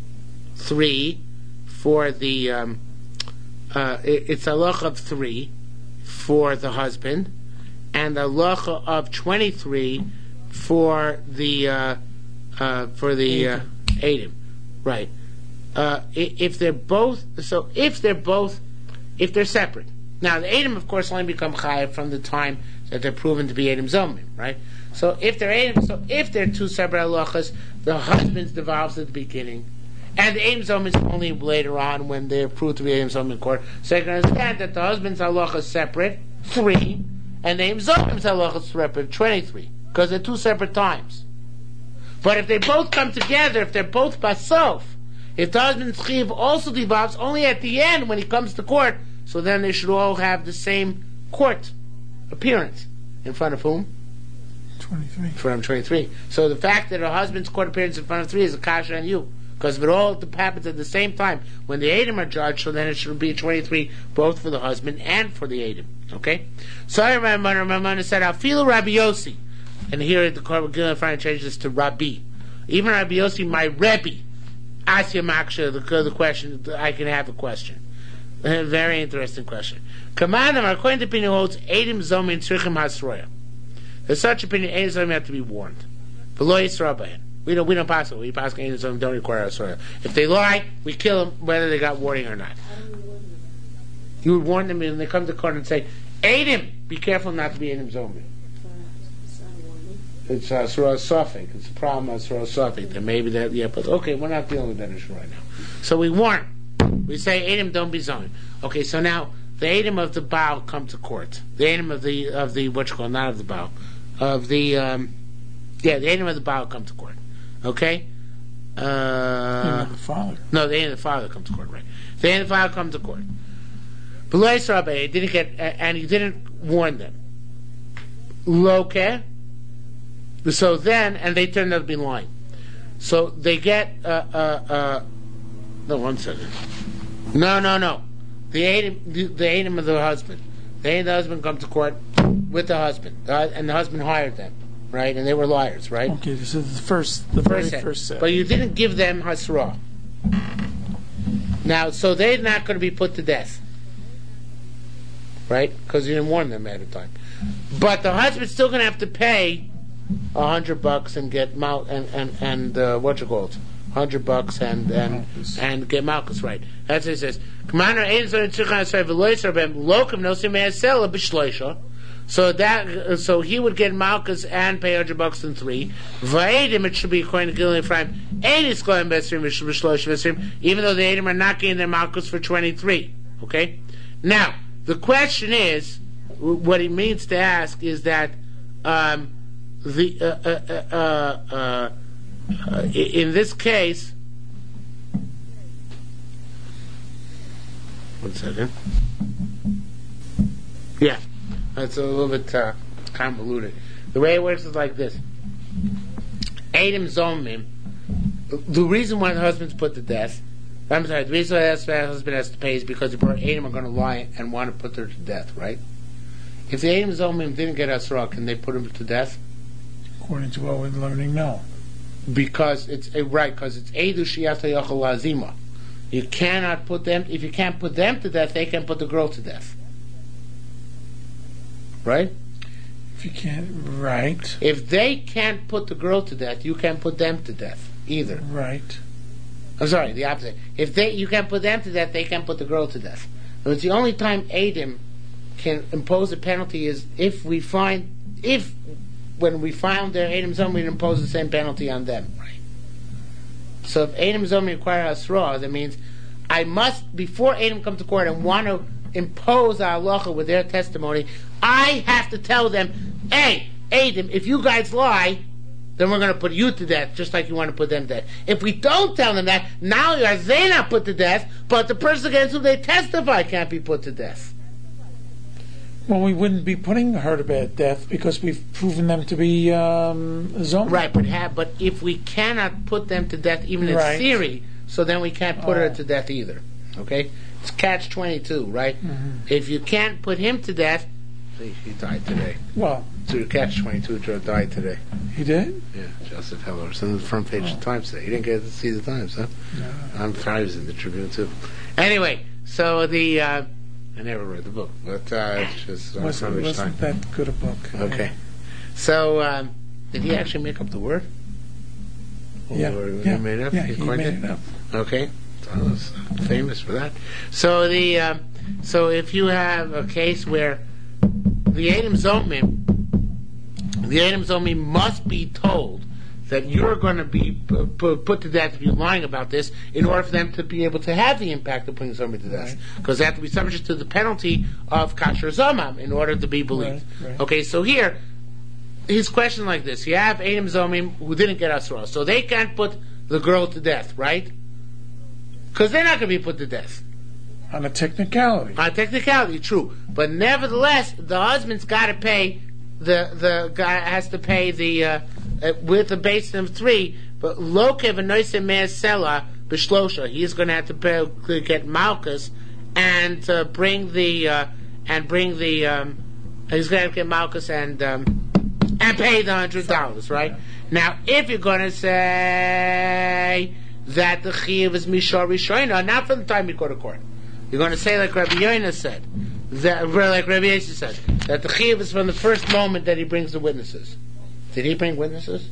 three for the um, uh, it, it's a halacha of three for the husband, and a halacha of twenty-three for the uh, uh, for the uh, Eidim, right? Uh, if they're both so, if they're both if they're separate. Now the Eidim, of course, only become chayav from the time that they're proven to be Eidim Zomim, right? So if they're Eidim, so if they're two separate halachas, the husband's devolves at the beginning, and the Eidim Zomim is only later on when they're proved to be Eidim Zomim in court. So you can understand that the husband's halacha is separate, three, and the Eidim Zomim's halacha is separate, twenty-three, because they're two separate times. But if they both come together, if they're both basof, if the husband's chiv also devolves only at the end when he comes to court, so then they should all have the same court appearance. In front of whom? twenty-three. In front of twenty-three. So the fact that a husband's court appearance in front of three is a kasha on you. Because if it all happens at the same time, when the Edom are judged, so then it should be twenty-three, both for the husband and for the Edom. Okay? So I remember, my mother said, I'll feel Rabbi Yossi. And here the Korban Gilin finally changes this to Rabbi. Even Rabbi Yossi, my Rebbe, Asya Maksha, the, the question, I can have a question. A very interesting question. Commandam, according to opinion, holds Edom Zomin Tzrichim Hasroya. There's such opinion, Edom Zomin have to be warned. V'lo Yisra B'hen. We don't, we don't pass it. We pass Edom Zomin don't require Hasroya. If they lie, we kill them, whether they got warning or not. You would warn them when they come to court and say, Edom, be careful not to be Edom Zomin. It's uh, Surah Safek. It's a problem of Surah Safek. Then maybe that, yeah, but okay, we're not dealing with that issue right now. So we warn. We say, Edom, don't be zoned. Okay, so now, the Edom of the Baal come to court. The Edom of the, of the, what you call, not of the Baal. Of the, um, yeah, the Edom of the Baal come to court. Okay? Uh, Edom of the father. No, the Edom of the father come to court, right. The Edom of the father come to court. Below Rabbi, didn't get, and he didn't warn them. Okay? So then, and they turned out to be lying. So they get, uh, uh, uh, no, one second. No, no, no. The Edom, the, the Edom of the husband. The Edom of the husband come to court with the husband. Uh, and the husband hired them, right? And they were liars, right? Okay, this is the first, the first very set. first set. But you didn't give them Hasra. Now, so they're not going to be put to death. Right? Because you didn't warn them ahead of time. But the husband's still going to have to pay a hundred bucks and get mal and and and uh, what you call it, hundred bucks and and Malchus. and get Malchus, right? That's what it says. Commander so that so he would get Malchus and pay hundred bucks and three. Vaedim, it should be according to Gilin Ephraim, eighty scoring besrim, even though the Edom are not getting their Malchus for twenty-three. Okay. Now the question is, what he means to ask is that. Um, The uh, uh, uh, uh, uh, in this case, one second. Yeah, that's a little bit uh, convoluted. The way it works is like this: Edom Zomim. The reason why the husband's put to death, I'm sorry, the reason why the husband has to pay is because the Edom are going to lie and want to put her to death, right? If the Edom Zomim didn't get Asra, can they put him to death? According to what we're learning now. Because it's uh, right, because it's Eidu Shiyata Yachal Azima. You cannot put them, if you can't put them to death, they can put the girl to death. Right? If you can't, right. If they can't put the girl to death, you can't put them to death either. Right. I'm sorry, the opposite. If they you can't put them to death, they can't put the girl to death. So it's the only time Edom can impose a penalty is if we find, if when we found their Edom Zom, we impose the same penalty on them, right? So if Edom Zom require Asra, that means I must, before Edom come to court and want to impose our halacha with their testimony, I have to tell them, hey, Edom, if you guys lie, then we're going to put you to death, just like you want to put them to death. If we don't tell them that, now they not put to death, but the person against whom they testify can't be put to death. Well, we wouldn't be putting her to bed death because we've proven them to be um, zombies. Right, but have, but if we cannot put them to death, even in Right. theory, so then we can't put Oh. her to death either. Okay, it's catch twenty-two, right? Mm-hmm. If you can't put him to death, he, he died today. Well, So catch twenty-two, Joe died today. he did? Yeah, Joseph Heller. It's on the front page of the Times today. He didn't get to see the Times, huh? No. I'm sorry, he was in the Tribune too. Anyway, so the uh, I never read the book, but uh, it's just on Wasn't, front page time. wasn't that good a book? Okay. So, um, did he actually make up the word? Yeah. Or yeah. he made it up? Yeah, He he coined made it? it up. Okay. So I was famous for that. So the um, so if you have a case where the Edom Zomim, the Edom Zomim must be told that you're going to be p- p- put to death if you're lying about this, in order for them to be able to have the impact of putting somebody to death, because they have to be subject to the penalty of kasher zomam in order to be believed. Right, right. Okay, so here, his question like this: you have Edom Zomim who didn't get Asra, so they can't put the girl to death, right? Because they're not going to be put to death. On a technicality. On technicality, true, but nevertheless, the husband's got to pay. The the guy has to pay the uh, uh, with the basin of three But loke v'noise me'asela b'shlosha. He's going to have to pay, to get malchus and uh, bring the uh, and bring the. Um, he's going to have to get malchus and um, and pay the hundred dollars, right? Now, if you're going to say that the chiyuv is mishar rishoina, not from the time you go to court, you're going to say like Rabbi Yoina said, that like Rabbi Yossi said, that the chiyuv is from the first moment that he brings the witnesses. Did he bring witnesses?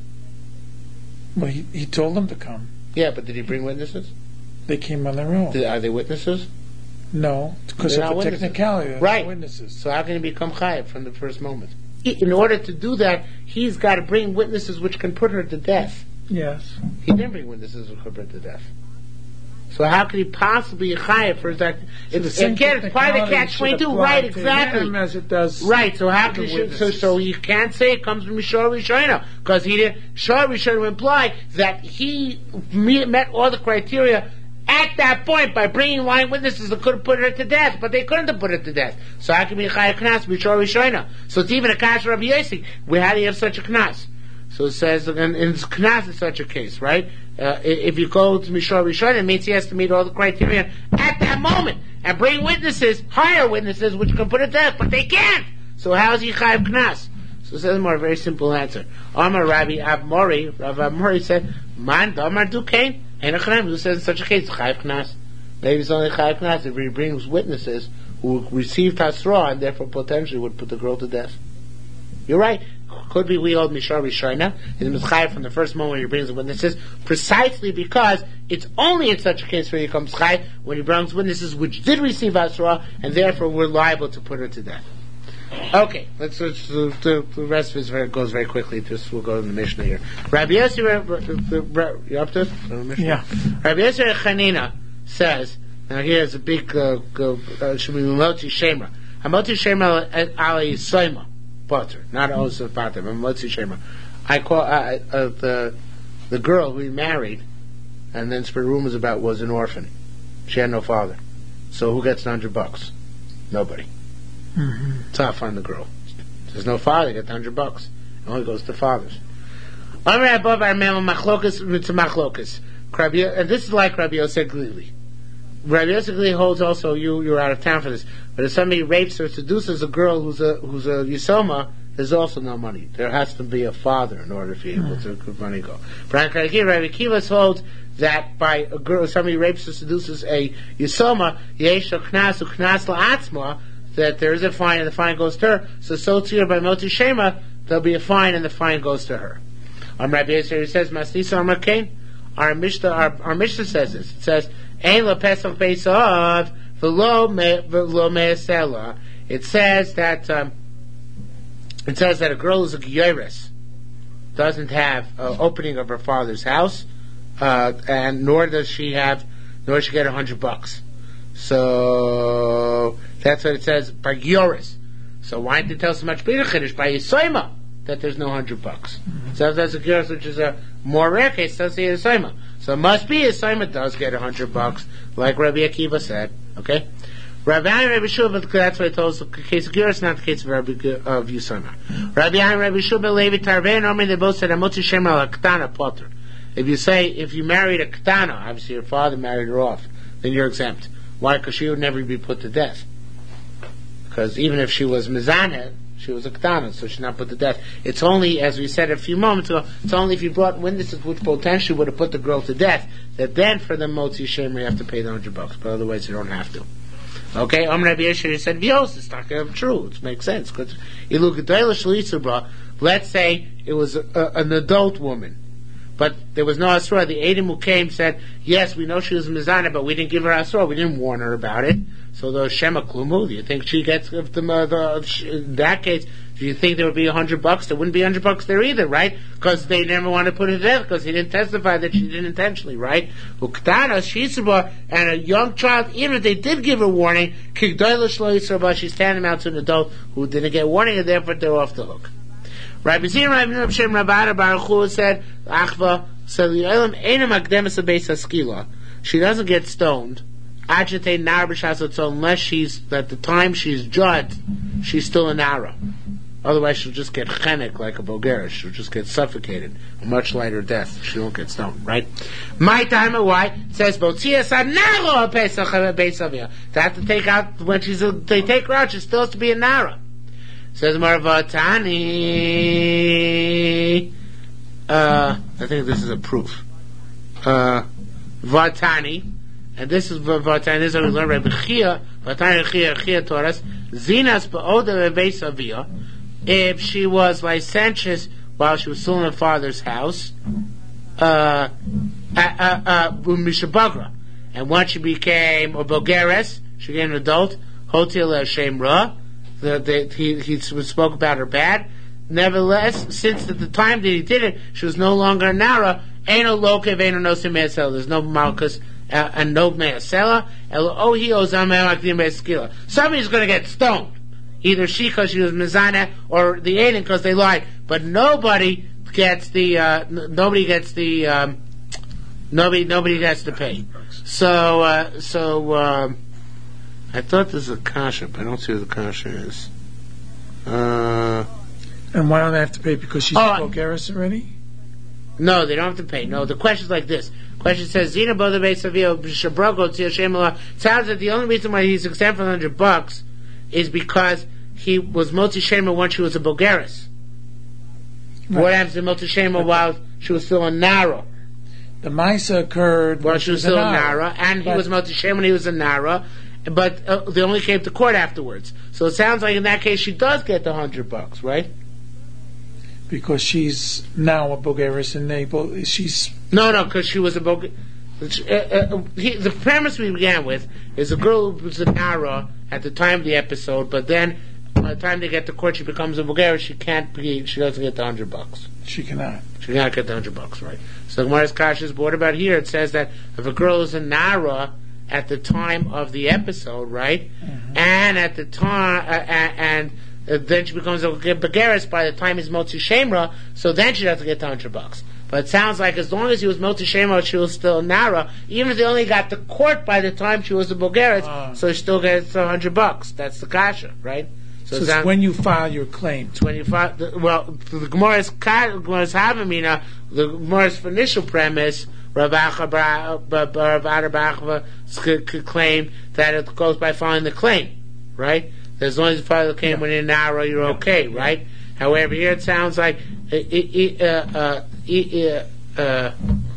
Well, he, he told them to come. Yeah, but did he bring witnesses? They came on their own. Did, are they witnesses? No, because of the technicality. They're right. not witnesses. So how can he become chayav from the first moment? In order to do that, he's got to bring witnesses which can put her to death. Yes. He didn't bring witnesses which could put her to death. So how could he possibly be chayav for that? So it's, again, it's part of the catch twenty-two. Right, exactly. As it does. Right. So how can you, so so you can't say it comes from Mishor Rishona because he did. Mishor Rishona would imply that he met all the criteria at that point by bringing lying witnesses that could have put her to death, but they couldn't have put her to death. So how can be chayav knas Mishor Rishona? So it's even a kash Rabbi Yossi. Where how do you have such a knas? So it says, and, and knas is such a case, right? Uh, if you go to Mishor Rishon, it means he has to meet all the criteria at that moment and bring witnesses, hire witnesses, which can put it to death, but they can't. So how is he chayav knas? So it says more a very simple answer. Amar Rabbi Abmori, Rabbi Abmori said, Man damar dukain, and a chayav who says in such a case chayav knas. Maybe it's only chayav knas if he brings witnesses who received hasra and therefore potentially would put the girl to death. You're right. Could be we hold Mishar Rishona, and the Chayav from the first moment he brings the witnesses, precisely because it's only in such a case where he comes Chayav when he brings witnesses which did receive Asra, and therefore we're liable to put her to death. Okay, let's, let's the, the rest of it very, goes very quickly. Just we'll go to the Mishnah here. Rabbi Yossi, you up to it? Yeah. Rabbi Yossi Chanina says, now here's a big Shemimoti Shema. Hamoti Shema Ali Soima. Potter, not also Potter, but Motzi Shema. I call uh, uh, the the girl who he married, and then spread rumors about was an orphan. She had no father, so who gets a hundred bucks? Nobody. Mm-hmm. Tough on the girl. There's no father. Get a hundred bucks. It only goes to fathers. Above our machlokas to machlokas. And this is like Rabbi Yosef Glili. Rabbi Yosef Glili holds also you you're out of town for this. But if somebody rapes or seduces a girl who's a who's a yisoma, there's also no money. There has to be a father in order for you able to good money go. Rabbi Kivas holds that by a girl, somebody rapes or seduces a yisoma, yesha knas uknas la'atzma, that there is a fine and the fine goes to her. So so too by Moti Shema, there'll be a fine and the fine goes to her. Um, Rabbi Yosef says, Masnisa Amar Kain. Our Mishnah, our, our Mishnah says this. It says, Ein la pesach beisav v'lo me'asela. It says that um, it says that a girl who's a gyoris doesn't have uh, opening of her father's house, uh, and nor does she have, nor does she get a hundred bucks. So that's what it says by gyoris. So why didn't it tell so much bigger chiddush by yisoima that there's no hundred bucks? Mm-hmm. So if that's a gyoris which is a more rare case, it doesn't say yisoima. So it must be yisoima does get a hundred bucks, like Rabbi Akiva said. Okay. Rabbi Ani Rabbi Shua, that's what it tells us the case of Gurus, not the case of Rabbi of Yisoma. Rabbi Ani Rabbi Shua, Levi Tarvei, normally they both said, Amoti Shem al Ktana Potter. If you say, if you married a Ktana, obviously your father married her off, then you're exempt. Why? Because she would never be put to death. Because even if she was Mizaneh, she was a Ktana, so she's not put to death. It's only, as we said a few moments ago, it's only if you brought witnesses which potentially would have put the girl to death, that then for the Motzi Shem you have to pay the hundred bucks, but otherwise you don't have to. Okay, Om Rabbi Yeshua said, "Vios is not true. It makes sense." Let's say it was a, a, an adult woman, but there was no asura. The Edom who came said, "Yes, we know she was mizana, but we didn't give her asura. We didn't warn her about it." So the Shema Klumu, do you think she gets if the, the in that case? Do you think there would be a hundred bucks? There wouldn't be a hundred bucks there either, right? Because they never want to put it to death because he didn't testify that she did intentionally, right? Uktana, Shisaba, and a young child, even if they did give her warning, she's standing out to an adult who didn't get warning and therefore they're off the hook. Rabbi Zin, Rabbi Shem, Rabbi Baruch Hu said, Achva, said, she doesn't get stoned. Unless she's, at the time she's judged, she's still a nara. Otherwise, she'll just get chenek like a Bulgaris. She'll just get suffocated. A much lighter death. She won't get stoned, right? My time, why? It says, Botzia Sanaro Pesach Beis Avia. They have to take out, when she's, a, they take her out, she still has to be a Nara. It says, Marvatani. Uh, I think this is a proof. Uh, Vatani. And this is Vatani, this is what we learned, Rabbi Chia, Vatani Chia, Chia taught us, Zinas Ba'oda Beis Avia. If she was licentious while she was still in her father's house, uh, uh, uh, uh, and once she became a Bulgaris, she became an adult, Hotil Hashem Ra, he, he spoke about her bad. Nevertheless, since at the time that he did it, she was no longer a Nara, Aino Loke, Aino Nosim Me'asela, there's no Malchus, uh, and no Me'asela, El Ohi Ozam Me'akdim Me'eskila. Somebody's going to get stoned. Either she because she was mizana or the Aiden because they lied, but nobody gets the uh, n- nobody gets the um, nobody nobody gets to pay. So uh, so um, I thought this was a kasha, but I don't see what the kasha is. Uh, and why don't they have to pay? Because she's oh, Bulgaris already? No, they don't have to pay. No, the question's like this. The question says Zina Boda Beis Avia Shabrago Tzia Shemala. Sounds that the only reason why he's exempt from hundred bucks is because he was Motzi Shema when she was a Bulgaris. Right. What happens to Motzi Shema while she was still a Nara? The Maisa occurred while she was still a Nara, and he was Motzi Shema when he was a Nara, but uh, they only came to court afterwards. So it sounds like in that case she does get the hundred bucks, right? Because she's now a Bulgaris and they both, she's... No, no, because she was a Bulgaris. Uh, uh, he, the premise we began with is a girl who was a Nara at the time of the episode, but then by the time they get to court, she becomes a Bulgarian. She can't be. She doesn't get the hundred bucks. She cannot. She cannot get the hundred bucks, right? So Gemara's Kasha is what about here? It says that if a girl is a Nara at the time of the episode, right, mm-hmm. and at the time, uh, and, and uh, then she becomes a Bulgaris by the time he's Motzi Shemra, so then she doesn't get the hundred bucks. But it sounds like as long as he was Motzi Shema, she was still Nara. Even if they only got to court by the time she was a Bulgaris, uh, so she still gets a hundred bucks. That's the kasha, right? So, so it's when you file your claim. It's when you file. The, well, the Gemara's Gemara's Havamina, the Gemara's initial premise, Rav Adar could claim that it goes by filing the claim, right? That as long as you file the claim yeah. when you're Nara, you're yeah. okay, right? Yeah. However, here it sounds like it, it, uh, uh, it, uh, uh,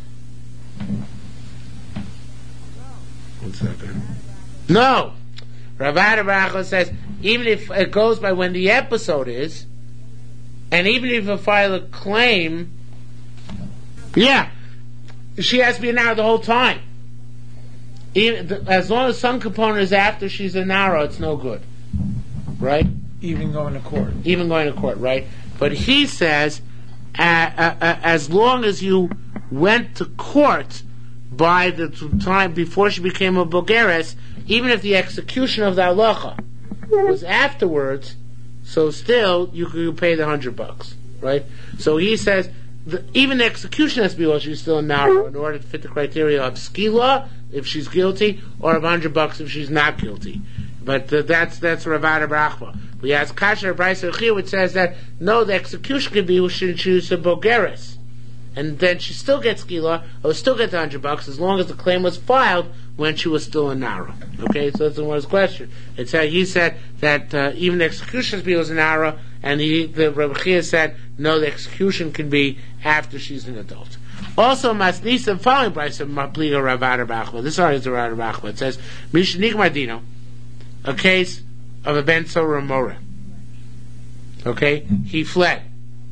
one second. No, Rav Adar says even if it goes by when the episode is, and even if you file a claim, yeah, she has to be a Nara the whole time. Even the, as long as some component is after she's a Nara, it's no good, right? Even going to court. Even going to court, right? But he says, uh, uh, uh, as long as you went to court by the time before she became a Bulgaris, even if the execution of the halacha was afterwards, so still you could pay the hundred bucks, right? So he says, the, even the execution has to be while she's still a Nara in order to fit the criteria of skila if she's guilty, or of hundred bucks if she's not guilty. But uh, that's that's Rav Adar Brachma. We ask Kasher Brayso here, which says that no, the execution could be when she was a Bulgaris, and then she still gets skila, or still get the hundred bucks as long as the claim was filed when she was still a Nara. Okay, so that's the one's question. It's how he said that uh, even the execution be was a Nara, and he, the Rav Chia said no, the execution can be after she's an adult. Also, Masnisa following Brayso Mapliga Rav Adar Brachma. This is the Rav Adar Brachma. It says Mishnik Mardino. A case of a Ben Sora Mora. Okay? He fled.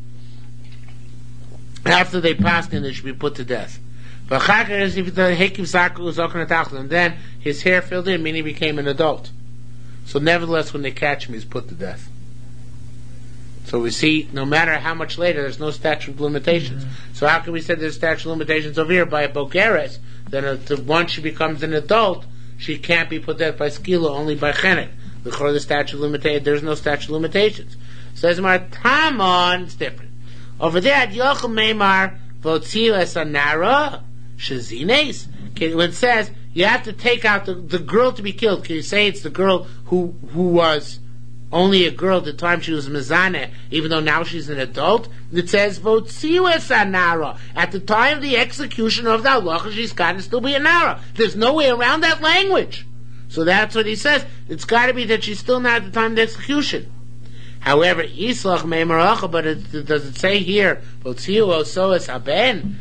After they passed him, they should be put to death. And then his hair filled in, meaning he became an adult. So nevertheless, when they catch him, he's put to death. So we see, no matter how much later, there's no statute of limitations. Mm-hmm. So how can we say there's statute of limitations over here by a Bulgaris? Then uh, once she becomes an adult, she can't be put to death by skila, only by chenek. Before the statute of limitations, there's no statute of limitations. Says Mar Tamon, it's different. Over there at Yochel Meimar Votzila Sanara Shazines. When it says you have to take out the, the girl to be killed, can you say it's the girl who who was only a girl at the time she was mezaneh, even though now she's an adult. It says votziu es anara. At the time of the execution of the halacha, she's got to still be a nara. There's no way around that language. So that's what he says. It's got to be that she's still not at the time of the execution. However, Islach me'maracha, but it, it, does it say here, votziu oso es haben?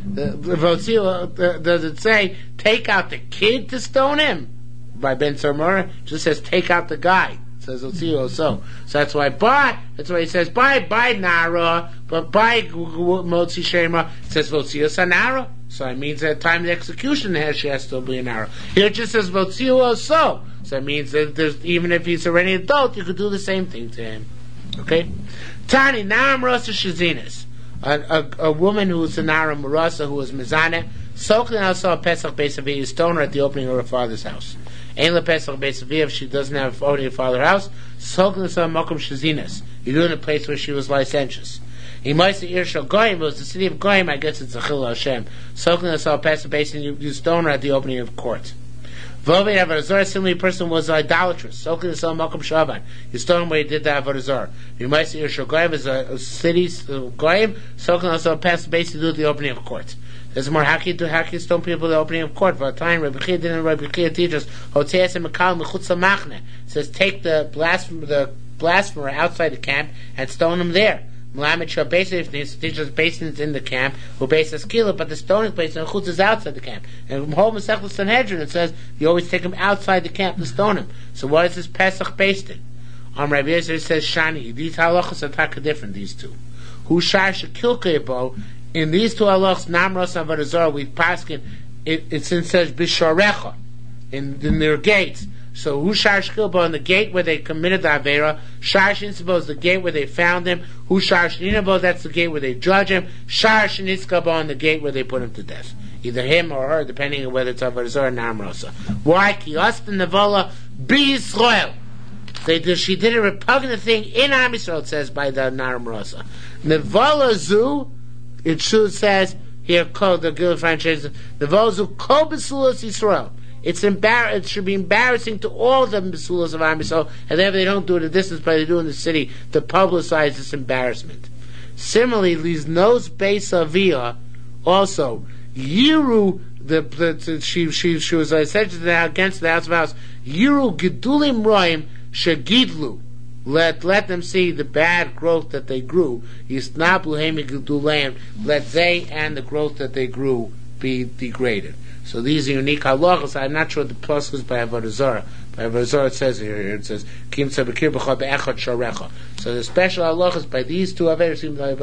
Votziu, does it say, take out the kid to stone him? By Ben Sarmura, just says, take out the guy. It says votziu oso. So that's why, by, that's why he says, by, by nara, but by motzi shema, it says votziu sanara. So it means that time of the execution she has to be an arrow. Here it just says votziu oso. So it means that there's, even if he's already an adult, you could do the same thing to him. Okay? Tani, Nara Marasa Shazinas. A, a, a woman who was a Nara Marasa, who was Mizaneh, Soklin also a Pesach Beisaviyah, you stone her at the opening of her father's house. Ain't la Pesach Beisaviyah, if she doesn't have opening of her father's house, Soklin also a Mokum Shazinas. You do it in a place where she was licentious. He might say Irshal Goyim, it was the city of Goyim, I guess it's a Chil Hashem. Soklin also a Pesach Beisaviyah, you, you stone her at the opening of court. Vovei Avodah similarly, person was idolatrous. So can sell Malcolm Shaban. You stone him where he did the Avodah Zarah. You might see Yerusha Goyim is a, a city uh, Goyim. So can also pass basically do the opening of court. There's more haki to haki stone people the opening of court. For a time, Rabbi Chia didn't. Rabbi Chia teaches Hotzeas and Mekal Mechutz Machne says take the blasphemer, the blasphemer outside the camp and stone him there. Melamed Shah Basin, if the teacher's basin is in the camp, who bases Kila, but the stoning place in Chutz is outside the camp. And whole Masechel Sanhedrin, it says you always take him outside the camp to stone him. So what is this Pesach based in? Um, Rabbi Yezer says Shani. These halachas are taka different. These two. Who shar shekilkebo in these two halachas namros avodah zarah we paskin it it says bisharecha in in their gates. So who shar shkilbo in the gate where they committed the avera? Shar shinsibo is the gate where they found him. Who shar shinabo, that's the gate where they judge him. Shar shiniskabo in the gate where they put him to death. Either him or her, depending on whether it's avodah zarah or namrosa. Why? Ki osten nevola be Yisrael. They did, she did a repugnant thing in Am Yisrael, it says by the namrosa. Nevola zu, it should says here called the Gil franchise. Nevola zu kol besulas Yisrael. It's embar- It should be embarrassing to all the Mesulas of Am Yisrael, and if they don't do it at a distance, but they do it in the city, to publicize this embarrassment. Similarly, these nose base avia, also, Yiru, the, the, she, she, she was essentially against the house of house, Yiru Gedulim Roim Shagidlu. Let let them see the bad growth that they grew. Yisnablu Hemi Gedulayim. Let they and the growth that they grew be degraded. So these are unique halachas. I'm not sure what the plus is by Avodah Zarah. By Avodah Zarah it says here, it says Kim Tzabakir B'cha Be'echad Sharecha. So the special halachas by these two averos,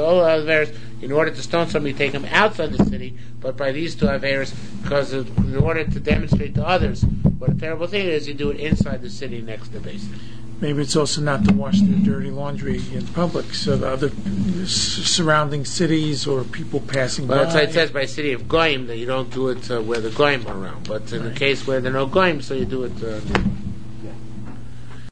in order to stone somebody, take them outside the city, but by these two averos, because of, in order to demonstrate to others what a terrible thing it is, you do it inside the city next to the basin. Maybe it's also not to wash their dirty laundry in public, so the other s- surrounding cities or people passing well, by. Well, that's why it says by city of Goyim that you don't do it uh, where the Goyim are around. But in right. the case where there are no Goyim, so you do it. Uh,